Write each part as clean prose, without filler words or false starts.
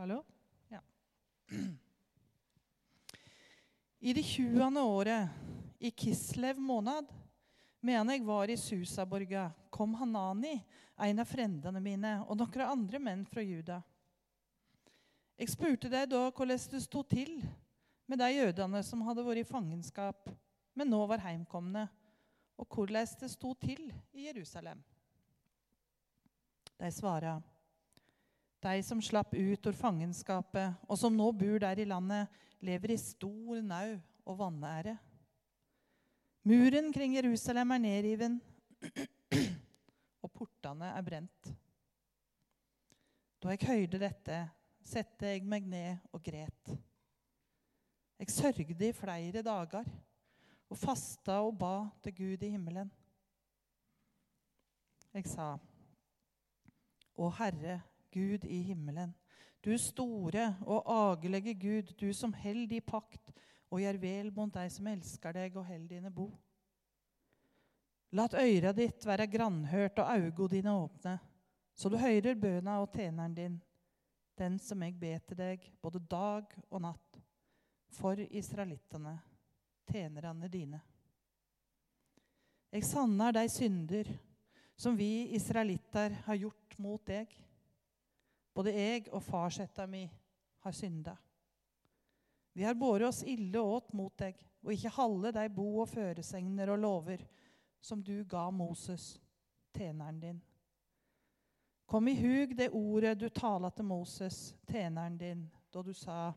Hallo? Ja. I det 20. året, i Kislev måned, medan jeg var i Susaborga, kom Hanani, en av frendene mine, og noen andre menn fra Juda. Jeg spurte deg da hvordan det stod til med de jødene som hadde vært i fangenskap, men nå var heimkomne, og hvordan det stod til i Jerusalem. De svarer: de som slapp ut ur fangenskapet, og som nå bor der i landet, lever i stor nau og vanære. Muren kring Jerusalem er nedriven, og portene er brent. Da jeg hørte dette, sette jeg meg ned og gret. Jeg sørgde i flere dager, og fasta og ba til Gud i himmelen. Jeg sa: Å Herre, Gud i himmelen, du store og agelige Gud, du som held i pakt og gjør vel mot deg som elsker deg og held dine bo. Lat øyra ditt være grannhørt og augo dine åpne, så du høyrer bøna og tjeneren din, den som jeg ber til deg både dag og natt, for israelittene, tjenerne dine. Jeg sannar de synder som vi israelitter har gjort mot deg. Både jeg og farsetta mi har synda. Vi har båret oss ille åt mot deg, og ikke halde de bo- og føresegner og lover som du ga Moses, tjeneren din. Kom i hug det ordet du tala til Moses, tjeneren din, da du sa: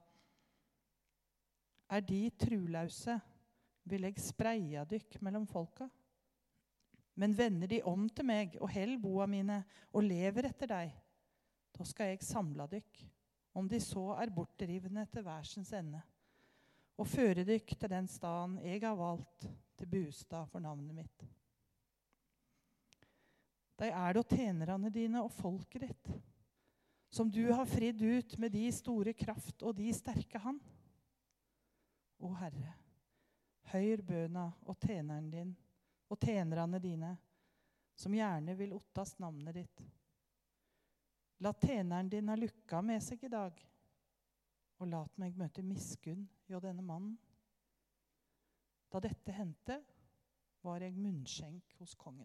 er de trulause, vil jeg spreia dykk mellom folka. Men vender de om til meg og held boa mine og lever etter deg, da skal jeg samla dykk, om de så er bortrivne til værsens ende, og føre dykk til den staden jeg har valgt til bostad for navnet mitt. De er da tjenerne dine og folket ditt, som du har fridd ut med de store kraft og de sterke hand. Å Herre, høyr bøna og tjeneren din og tjenerne dine, som gjerne vil ottast navnet ditt. La tjeneren din ha lykka med seg i dag, og lat meg møte miskunn hjå denne mannen. Da dette hendte, var jeg munnskjenk hos kongen.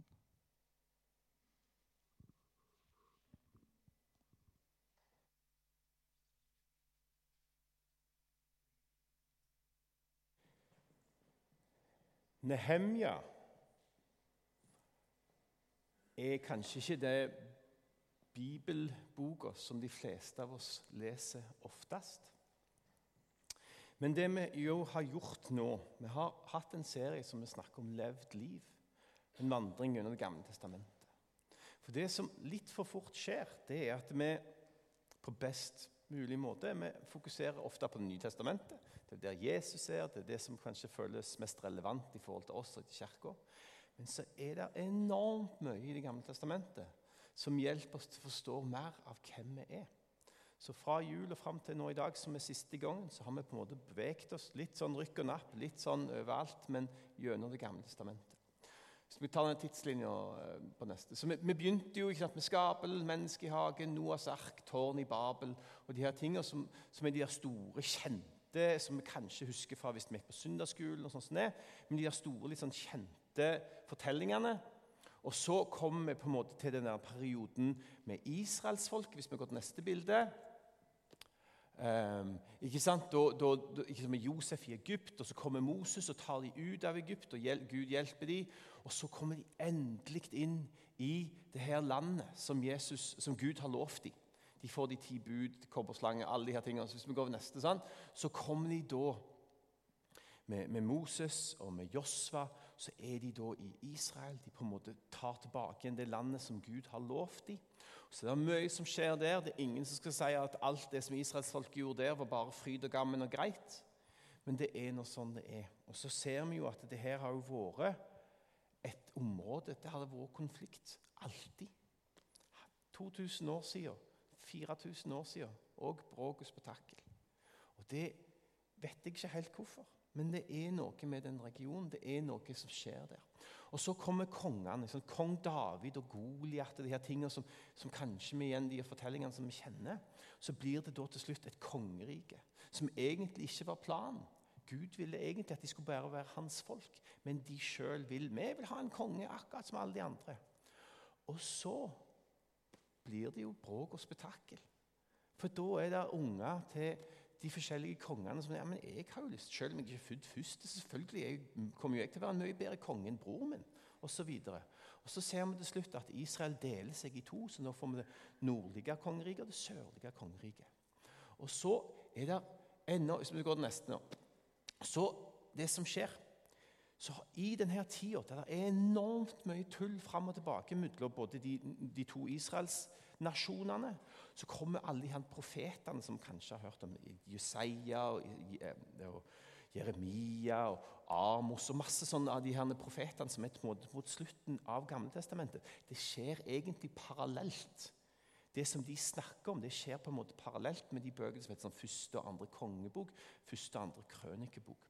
Nehemja er kanskje ikke det bibelboka som de fleste av oss leser oftest. Men det vi jo har gjort nå, vi har hatt en serie som vi snakker om levd liv, en vandring under Det gamle testamentet. For det som litt for fort skjer, det er at vi på best mulig måte, vi fokuserer ofte på Det nye testamentet. Det er der Jesus er, det er det som kanskje føles mest relevant i forhold til oss og til kirken. Men så er det enormt mye i Det gamle testamentet som hjelper oss til å forstå mer av hvem vi er. Så fra jul og frem til nå i dag, som er siste gangen, så har vi på en måte beveget oss litt sånn rykk og napp, litt sånn overalt, men gjennom Det gamle testamentet. Så vi tar den tidslinjen på neste. Så vi begynte jo ikke sant, med Skapel, menneske i hagen, Noas ark, tårn i Babel, og de her tingene som er de her store, kjente, som vi kanskje husker fra hvis vi gikk på søndagsskolen og sånn som det, men de her store, litt sånn kjente fortellingene. Og så kommer vi på en måte til denne perioden med Israels folk, hvis vi går til neste bilde. Ikke sant? Da med Josef i Egypt, og så kommer Moses og tar de ut av Egypt, og Gud hjelper de, og så kommer de endelig inn i det her landet som Gud har lovt de. De får de 10 bud, kobberslange, alle de her tingene. Så hvis vi går over neste, så kommer de da med Moses og med Josva, så er de da i Israel. De på en måte tar tilbake igjen det landet som Gud har lovt dem. Så det er mye som skjer der. Det er ingen som skal si at alt det som Israels folk gjorde der var bare fryd og gammen og greit. Men det er noe sånn det er. Og så ser vi jo at det her har jo vært et område, det har vært konflikt. Alltid. 2000 år siden, 4000 år siden, og bråk og spetakkel. Og det vet jeg ikke helt hvorfor. Men det er noe med den regionen, det er noe som skjer der. Og så kommer kongene, sånn, kong David og Goliat og de her tingene som kanskje vi igjen de fortellingene som vi kjenner. Så blir det da til slutt et kongerike, som egentlig ikke var planen. Gud ville egentlig at de skulle bare være hans folk, men de selv vi vil ha en konge akkurat som alle de andre. Og så blir det jo bråk og spetakkel. For da det unger til de forskjellige kongene som men jeg har jo lyst, selv om jeg ikke er født først, selvfølgelig kommer jeg til å være en mye bedre konge enn bror min, og så videre. Og så ser vi til slutt at Israel deler seg i to, så nå får vi det nordlige kongeriket og det sørlige kongeriket. Og så det enda, hvis vi går til neste nå, så det som skjer, så i denne tiden, der enormt mye tull frem og tilbake mellom både de to Israels nasjonene, så kommer alle de her profetene som kanskje har hørt om Jesaja og Jeremia og Amos og masse sånne av de her profetene som mot slutten av Gamle Testamentet. Det skjer egentlig parallelt. Det som de snakker om, det skjer på en måte parallelt med de bøkene som heter sånn første og andre kongebok, første og andre krønikebok.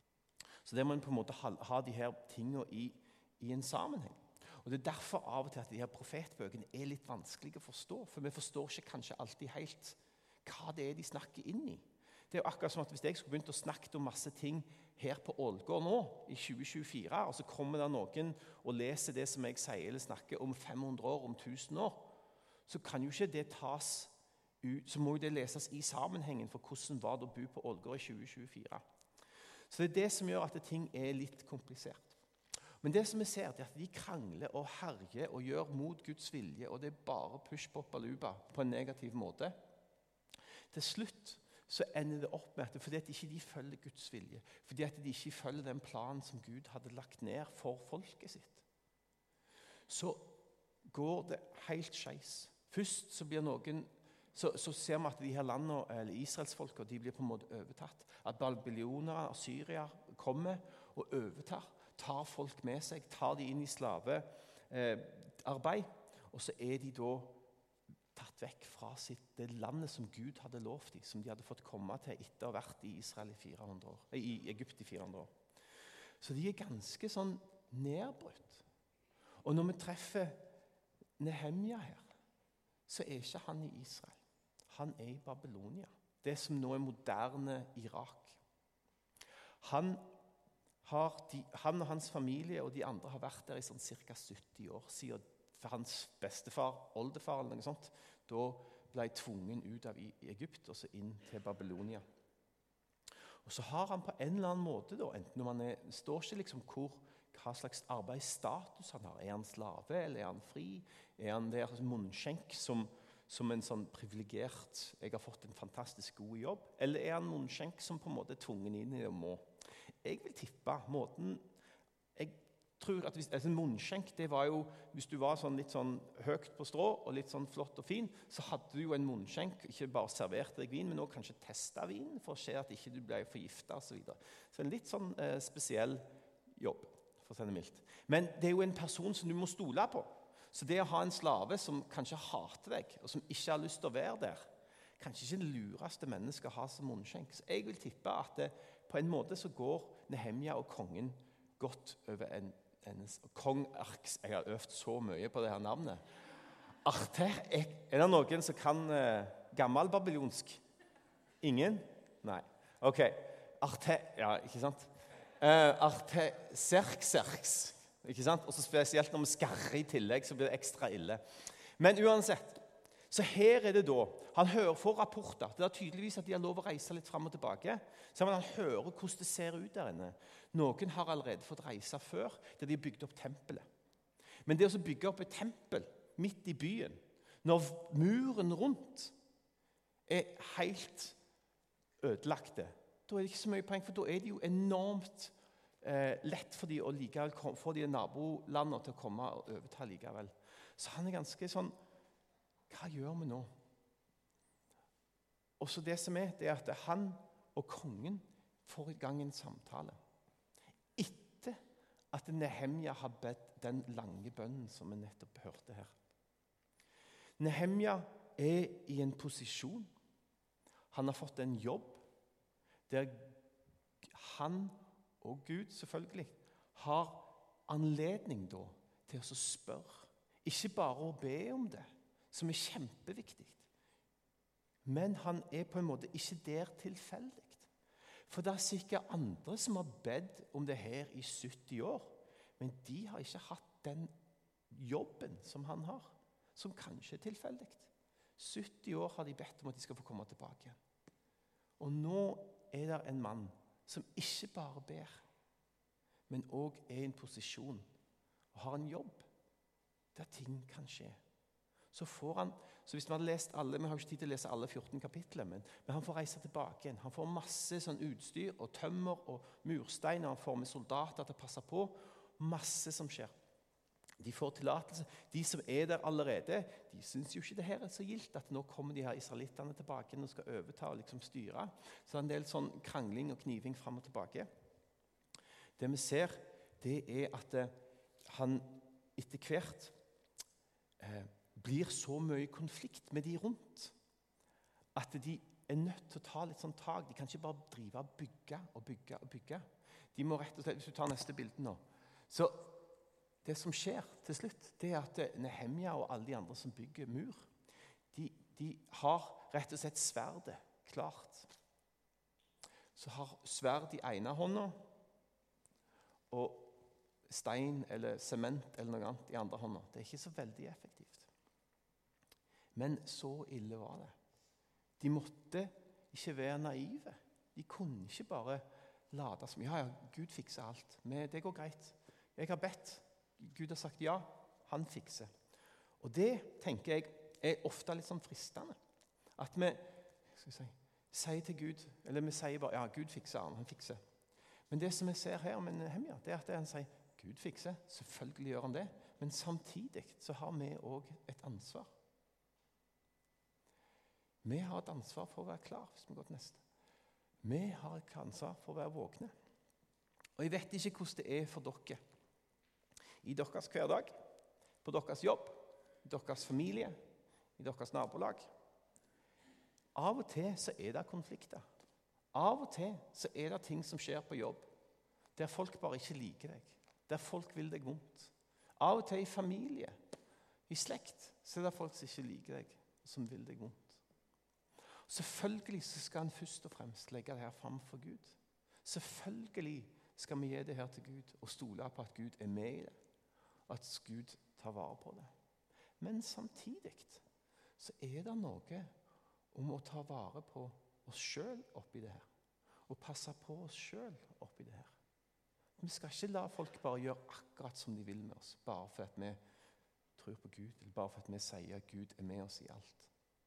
Så det må man på en måte ha de her tingene i en sammenheng. Og det derfor av og til at de her profetbøkene litt vanskelige å forstå, for vi forstår ikke kanskje alltid helt hva det de snakker inn i. Det jo akkurat som at hvis jeg skulle begynt å snakke om masse ting her på Ålgård nå, i 2024, og så kommer det noen og leser det som jeg sier eller snakker om 500 år, om 1000 år, så kan jo ikke det tas ut, så må jo det leses i sammenhengen for hvordan var det å bo på Ålgård i 2024. Så det det som gjør at ting litt komplisert. Men det som vi ser, det at de krangler og herjer og gjør mot Guds vilje, og det bare push, pop, baluba på en negativ måte. Til slutt så ender det opp med at fordi at ikke de følger Guds vilje, fordi at de ikke følger den planen som Gud hadde lagt ned for folket sitt, så går det helt skeis. Først så blir noen, så ser vi at de her landene, eller Israelsfolket, de blir på en måte overtatt. At babylonere og Syria kommer og overtar, tar folk med seg, tar de inn i slavearbeid, og så de da tatt vekk fra det landet som Gud hadde lovt dem, som de hadde fått komme til etter å ha vært i Israel i Egypt i 400 år. Så de ganske sånn nedbrutt. Og når vi treffer Nehemja her, så ikke han i Israel. Han i Babylonia, det som nå moderne Irak. Han og hans familie og de andre har vært der i sånn cirka 70 år siden hans bestefar, oldefar eller noe sånt, da ble tvungen ut av Egypt og så inn til Babylonia. Og så har han på en eller annen måte, da, enten når man står ikke liksom hva slags arbeidsstatus han har. Han slave, eller han fri? Han der munnskjenk som en sånn privilegert, jeg har fått en fantastisk god jobb? Eller han munnskjenk som på en måte tvungen inn i det og må? Jeg vil tippe måten. Jeg tror at hvis en munnskjenk, det var jo, hvis du var sånn litt sånn høyt på strå og litt sånn flott og fin, så hadde du jo en munnskjenk, ikke bare serverte deg vin, men også kanskje testet vin for å se at ikke du ble forgiftet og så videre. Så en litt sånn spesiell jobb, for å si det mildt. Men det jo en person som du må stole på. Så det å ha en slave som kanskje hater deg, og som ikke har lyst til å være der, kanskje ikke det lureste mennesket å ha som munnskjenk. Så jeg vil tippe at på en måte så går Nehemja og kongen godt over kong Arks. Jeg har øvd så mye på det her navnet. Arter, det noen som kan gammel babylonsk? Ingen? Nei. Ok. Arter, ja, ikke sant? Artaxerxes, ikke sant? Og så spesielt når vi skarrer i tillegg, så blir det ekstra ille. Men uansett, så her det da, han får rapporter, det tydeligvis at de har lov å reise litt frem og tilbake, så han hører hvordan det ser ut der inne. Noen har allerede fått reise før, der de har bygd opp tempelet. Men det å bygge opp et tempel midt i byen, når muren rundt helt ødelagte, da det ikke så mye poeng, for da det jo enormt lett for de å få de nabolandene til å komme og overta likevel. Så han ganske sånn, hva gjør vi nå? Og så det som det at han og kongen får i gang en samtale. Etter at Nehemja har bedt den lange bønnen som vi nettopp hørte her. Nehemja i en posisjon. Han har fått en jobb der han og Gud selvfølgelig har anledning da til å spørre. Ikke bare å be om det, som er kjempeviktig. Men han er på en måte ikke der tilfeldig. For det er sikkert andre som har bedt om det her i 70 år, men de har ikke hatt den jobben som han har, som kanskje er tilfeldig. 70 år har de bedt om at de skal få komme tilbake. Og nå er det en mann som ikke bare ber, men også er i en posisjon og har en jobb der ting kan skje. Så hvis vi hadde lest alle, vi har ikke tid til å lese alle 14 kapitler, men han får reise tilbake igjen. Han får masse sånn utstyr og tømmer og mursteiner, han får med soldater til å passe på, masse som skjer. De får tillatelse. De som er der allerede, de synes jo ikke det her er så gildt at nå kommer de her israelittene tilbake og skal overta og liksom styre. Så det er en del sånn krangling og kniving frem og tilbake. Det vi ser, det er at han etter hvert blir så mye konflikt med de rundt, at de er nødt til å ta litt sånn tag. De kan ikke bare drive og bygge og bygge og bygge. De må rett og slett, hvis du tar neste bilde nå, så det som skjer til slutt, det er at Nehemia og alle de andre som bygger mur, de har rett og slett sverdet klart. Så har sverd i ene hånda, og stein eller sement eller noe annet i andre hånda. Det er ikke så veldig effektivt. Men så ille var det. De måtte ikke være naive. De kunne ikke bare lade som, ja, Gud fikser alt. Men det går greit. Jeg har bedt. Gud har sagt ja, han fikser. Og det, tenker jeg, er ofte litt sånn fristende. At vi sier til Gud, eller vi sier bare, ja, Gud fikser han fikser. Men det som jeg ser her med Nehemia, det er at han sier, Gud fikser, selvfølgelig gjør han det, men samtidig så har vi også et ansvar. Vi har et ansvar for å være klar, hvis vi går til neste. Vi har et ansvar for å være våkne. Og jeg vet ikke hvordan det er for dere. I deres hverdag, på deres jobb, i deres familie, i deres nabolag. Av og til så er det konflikter. Av og til så er det ting som skjer på jobb, der folk bare ikke liker deg, der folk vil deg vondt. Av og til i familie, i slekt, så er det folk som ikke liker deg, som vil deg vondt. Selvfølgelig så skal han først og fremst legge det her frem for Gud. Selvfølgelig skal vi gi det her til Gud og stole på at Gud er med i det. At Gud tar vare på det. Men samtidig så er det noe om å ta vare på oss selv oppi det her. Og passe på oss selv oppi det her. Vi skal ikke la folk bare gjøre akkurat som de vil med oss, bare for at vi tror på Gud, eller bare for at vi sier at Gud er med oss i alt.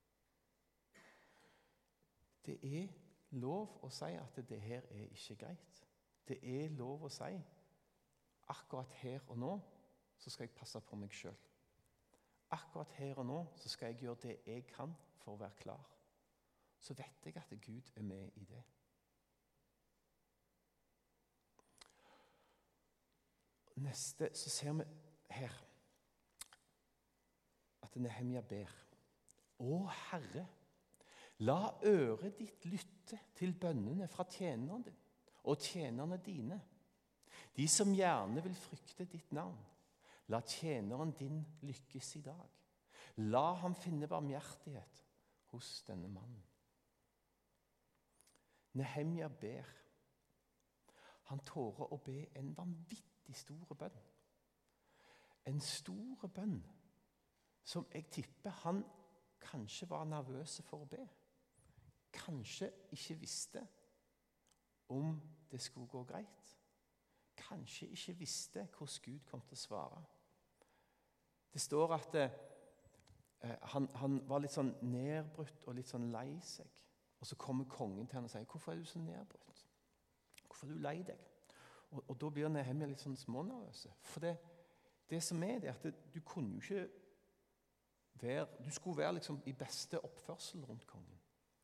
Det er lov å si at det her er ikke greit. Det er lov å si akkurat her og nå så skal jeg passe på meg selv. Akkurat her og nå så skal jeg gjøre det jeg kan for å være klar. Så vet jeg at Gud er med i det. Neste så ser vi her at Nehemia ber. Å Herre, la øret ditt lytte til bønnene fra tjeneren din og tjenerne dine, de som gjerne vil frykte ditt navn. La tjeneren din lykkes i dag. La ham finne barmhjertighet hos denne mannen. Nehemia ber. Han tårer å be en vanvittig stor bønn. En stor bønn som jeg tipper han kanskje var nervøs for å be. Kanskje ikke visste om det skulle gå greit. Kanskje ikke visste hvordan Gud kom til å svare. Det står at han var litt sånn nedbrutt og litt sånn lei seg. Og så kommer kongen til han og sier, hvorfor er du så nedbrutt? Hvorfor er du lei deg? Og da blir Nehemia litt sånn smånervøse. For det som er det, at du kunne jo ikke du skulle være liksom i beste oppførsel rundt kongen.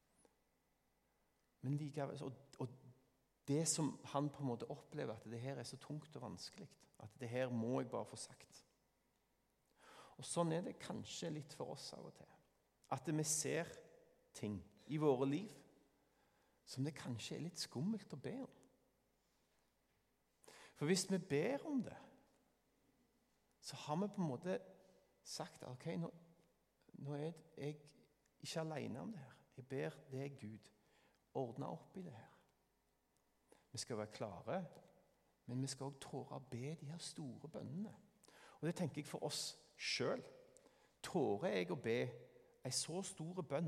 Men likevel, og det som han på en måte opplever, at det her er så tungt og vanskelig, at det her må jeg bare få sagt. Og sånn er det kanskje litt for oss av og til. At vi ser ting i våre liv som det kanskje er litt skummelt å be om. For hvis vi ber om det, så har vi på en måte sagt ok, nå er jeg ikke alene om det her. Jeg ber deg, Gud, ordne opp i det her. Vi skal være klare, men vi skal også tåre å be de her store bønnene. Og det tenker jeg for oss selv. Tårer jeg å be en så stor bønn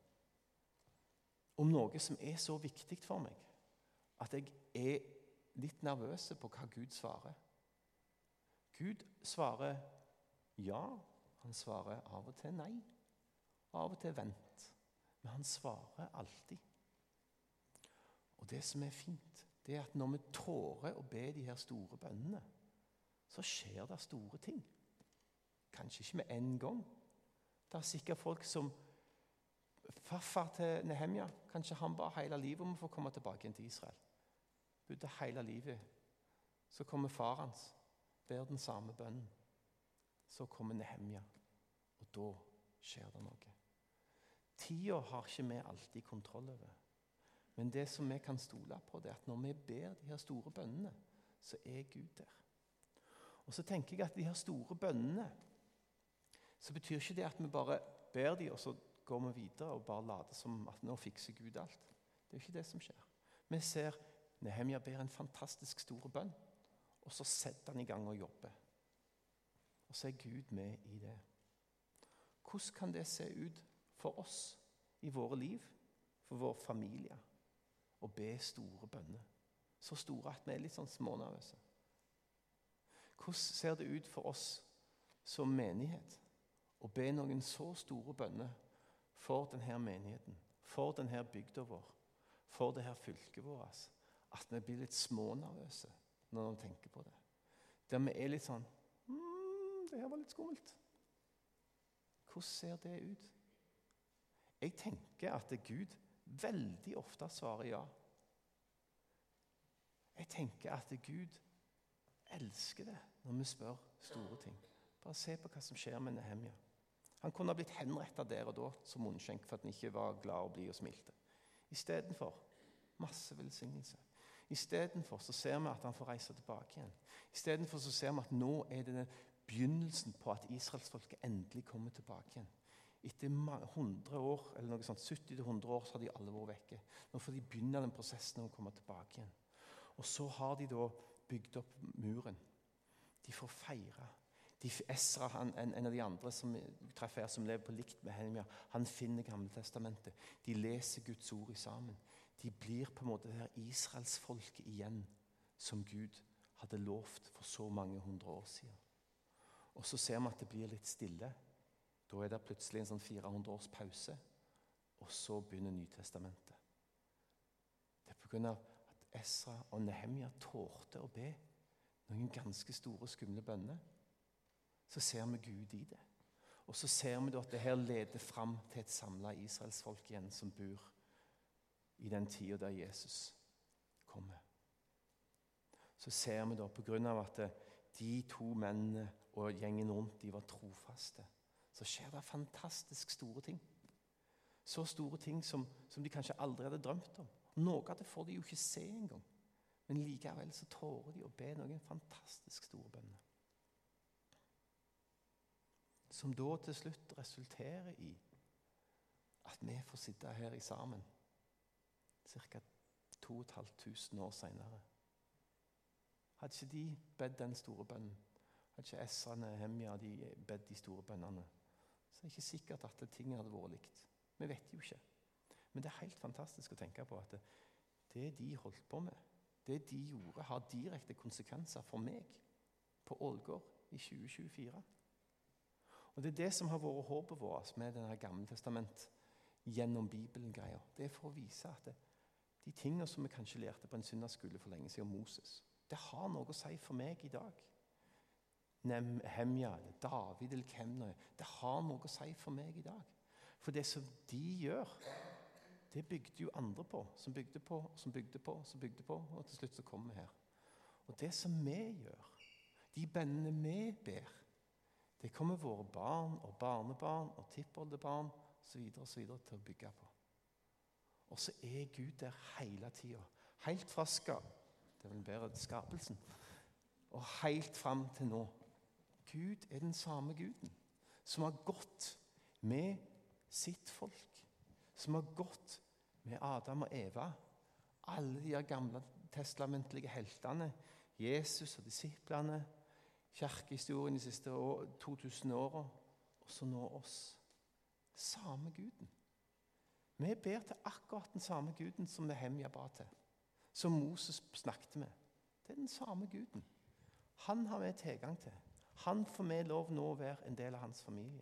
om noe som er så viktig for meg, at jeg er litt nervøs på hva Gud svarer. Gud svarer ja, han svarer av og til nei, av og til vent, men han svarer alltid. Og det som er fint, det er at når vi tårer å be de her store bønnene, så skjer det store ting. Kanskje ikke med en gang. Det er sikkert folk som farfar til Nehemia, kanskje han bare hele livet om å få komme tilbake igjen til Israel. Bodde hele livet. Så kommer far hans, ber den samme bønnen. Så kommer Nehemia, og da skjer det noe. Tida har ikke vi alltid kontroll over. Men det som vi kan stole på, det er at når vi ber de her store bønnene, så er Gud der. Og så tenker jeg at de her store bønnene, så betyr ikke det at vi bare ber de, og så går vi videre og bare later som at nå fikser Gud alt. Det er jo ikke det som skjer. Vi ser Nehemia ber en fantastisk stor bønn, og så setter han i gang og jobber. Og så er Gud med i det. Hvordan kan det se ut for oss i våre liv, for vår familie, å be store bønner? Så store at vi er litt sånn smånervøse. Hvordan ser det ut for oss som menighet å be noen så store bønner for denne menigheten, for denne bygda vår, for dette fylket vårt, at vi blir litt smånervøse når vi tenker på det? Der vi er litt sånn, det her var litt skummelt. Hvordan ser det ut? Jeg tenker at Gud veldig ofte svarer ja. Jeg tenker at Gud elsker det når vi spør store ting. Bare se på hva som skjer med Nehemia. Han kunne ha blitt henrettet der og da som munnskjenk for at han ikke var glad og blid og smilte. I stedet for masse velsignelse. I stedet for så ser vi at han får reise tilbake igjen. I stedet for så ser vi at nå er det begynnelsen på at israelsfolket endelig kommer tilbake igjen. Etter 100 år, eller noe sånt, 70-100 år, så har de alle vært vekke. Nå får de begynne den prosessen å komme tilbake igjen. Og så har de da bygd opp muren. De får feire. Esra, en av de andre som treffer her, som lever på likt med Nehemia, han finner Gamle testamentet. De leser Guds ord sammen. De blir på en måte det her Israelsfolket igjen, som Gud hadde lovt for så mange 100 år siden. Og så ser vi at det blir litt stille. Da er det plutselig en sånn 400 års pause, og så begynner Nytestamentet. Det er på grunn av at Esra og Nehemia tårte å be noen ganske store, skumle bønner. Så ser vi Gud i det. Og så ser vi da at det her leder fram til et samlet Israelsfolk igjen som bor i den tiden der Jesus kommer. Så ser vi da, på grunn av at de to mennene og gjengen rundt, de var trofaste, så skjer det fantastisk store ting. Så store ting som de kanskje aldri hadde drømt om. Noe av det får de jo ikke se engang. Men likevel så tårer de å be noen fantastisk store bønner. Som da til slutt resulterer i at vi får sitte her i sammen ca. 2500 år senere. Hadde ikke de bedt den store bønnen, hadde ikke Esra og Nehemia de bedt de store bønnene, så er det ikke sikkert at ting hadde vært likt. Vi vet jo ikke. Men det er helt fantastisk å tenke på at det de holdt på med, det de gjorde, har direkte konsekvenser for meg på Ålgård i 2024. Og det er det som har vært håpet vårt med denne Gamle testament gjennom Bibelen-greia. Det er for å vise at de tingene som vi kanskje lærte på en søndagsskole for lenge siden om Moses, det har noe å si for meg i dag. Nehemia, David eller Kemner, det har noe å si for meg i dag. For det som de gjør, det bygde jo andre på, som bygde på, som bygde på, som bygde på, og til slutt så kommer vi her. Og det som vi gjør, de bønnene vi ber, det kommer våre barn og barnebarn og tippoldebarn og så videre til å bygge på. Og så er Gud der hele tiden, helt fra det er vel bedre skapelsen, og helt frem til nå. Gud er den samme Guden som har gått med sitt folk, som har gått med Adam og Eva, alle de gamle testamentlige heltene, Jesus og disiplene, kirkehistorien de siste 2000 årene, og så nå oss. Samme Guden. Vi ber til akkurat den samme Guden som Nehemja ba til, som Moses snakket med. Det er den samme Guden. Han har vi tilgang til. Han får vi lov nå å være en del av hans familie.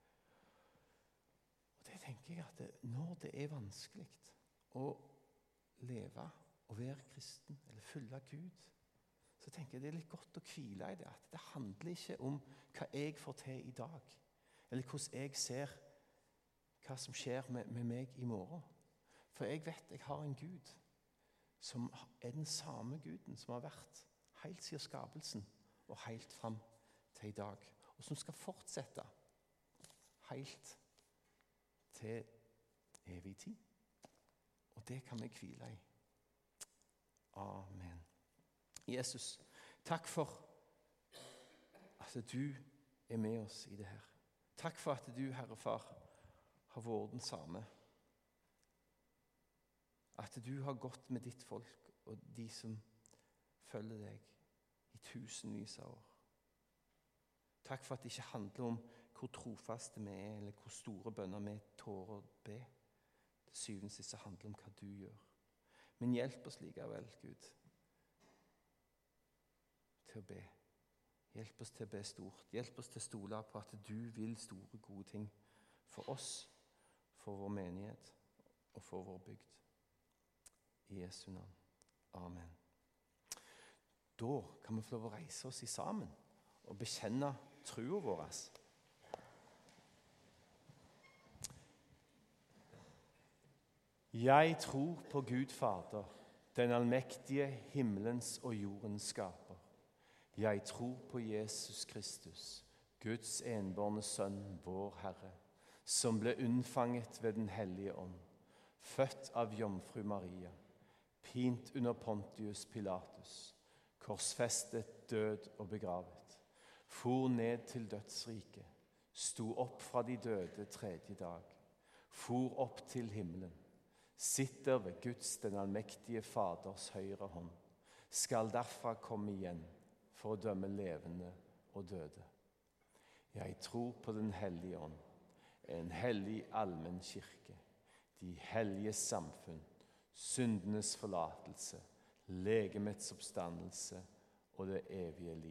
Og det tenker jeg at når det er vanskelig å leve og være kristen, eller følge Gud, så tenker jeg det er litt godt å hvile i det. At det handler ikke om hva jeg får til i dag, eller hvordan jeg ser hva som skjer med meg i morgen. For jeg vet jeg har en Gud som er den samme Guden som har vært helt siden skapelsen og helt fram til i dag, og som skal fortsette helt til evig tid. Og det kan vi hvile i. Amen. Jesus, takk for at du er med oss i det her. Takk for at du, Herre Far, har vært den samme. At du har gått med ditt folk og de som følger deg i tusenvis av år. Takk for at det ikke handler om hvor trofaste vi er, eller hvor store bønner vi tårer å be. Til syvende og sist handler det om hva du gjør. Men hjelp oss likevel, Gud, til å be. Hjelp oss til å be stort. Hjelp oss til å stole på at du vil store, gode ting for oss, for vår menighet og for vår bygd. I Jesu navn. Amen. Da kan vi få lov å reise oss i sammen og bekjenne troen vår. Jeg tror på Gud Fader, den allmektige himmelens og jordens skaper. Jeg tror på Jesus Kristus, Guds enbårne sønn, vår Herre, som ble unnfanget ved den hellige ånd, født av jomfru Maria, pint under Pontius Pilatus, korsfestet, død og begravet, for ned til dødsriket, sto opp fra de døde tredje dag, for opp til himmelen, sitter ved Guds den allmektige Faders høyre hånd, skal derfra komme igjen for å dømme levende og døde. Jeg tror på den hellige ånd, en hellig allmenn kirke, de hellige samfunn, syndenes forlatelse, legemets oppstandelse og det evige liv.